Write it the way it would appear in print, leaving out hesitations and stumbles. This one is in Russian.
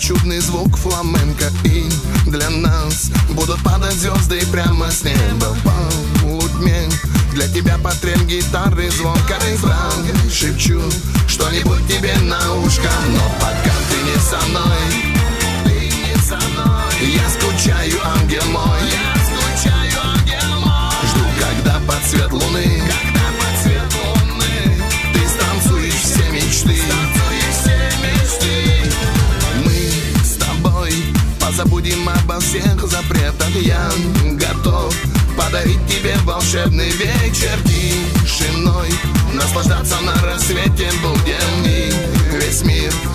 чудный звук фламенко. И для нас будут падать звезды прямо с неба. В полутьме для тебя потрель гитары, звонко рефрен. Шепчу что-нибудь тебе на ушко, но пока ты не со мной, я скучаю, ангел мой. Жду, когда под цвет луны ты станцуешь все мечты. Мы с тобой позабудем обо всех запретах. Я готов подарить тебе волшебный вечер. Тишиной наслаждаться на рассвете будем, и весь мир